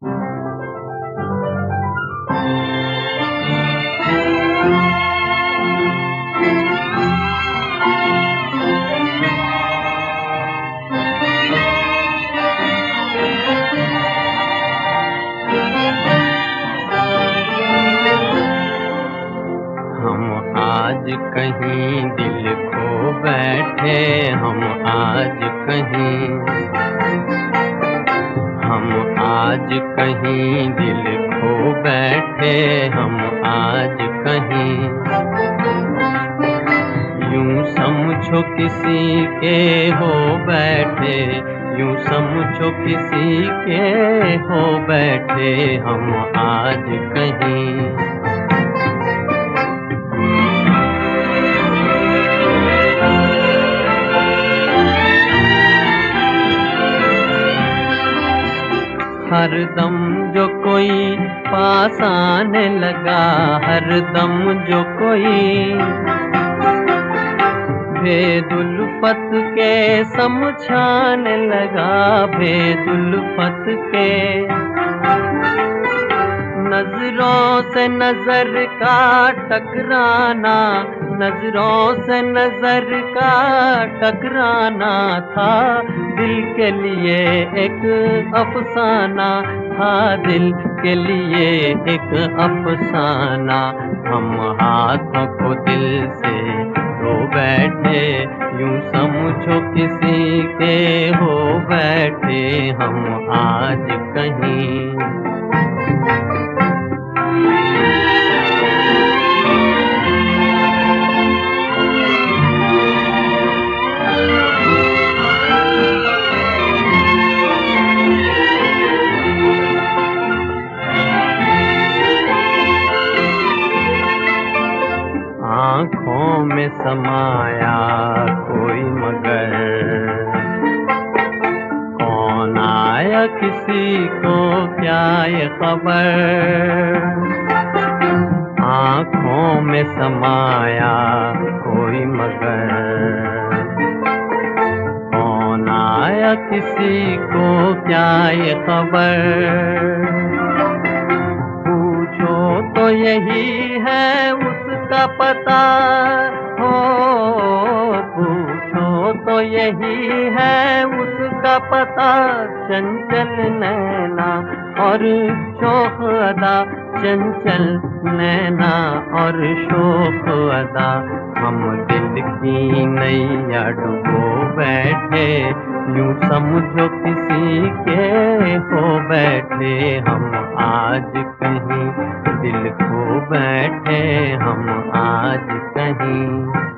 आज कहीं दिल खो बैठे हम आज कहीं, हम आज कहीं दिल खो बैठे हम आज कहीं। यूं समझो किसी के हो बैठे, यूं समझो किसी के हो बैठे हम आज कहीं। हरदम जो कोई पास आने लगा, हरदम जो कोई भेदुल्फत के समझाने लगा, भेदुल्फत के नजरों से नजर का टकराना, नजरों से नजर का टकराना था दिल के लिए एक अफसाना, था दिल के लिए एक अफसाना। हम हाथों को दिल से धो बैठे, यूं समझो किसी के हो बैठे हम आज कहीं। आँखों में समाया कोई मगर, कौन आया किसी को क्या ये खबर। आँखों में समाया कोई मगर, कौन आया किसी को क्या ये खबर। पूछो तो यही है उसका पता हो, पूछो तो यही है उसका पता। चंचल नैना और शोख अदा, चंचल नैना और शोख अदा। हम दिल की नैया डुबो बैठे, यूं समझो किसी के हो बैठे हम आज कहीं। दिल खो बैठे हम आज कहीं।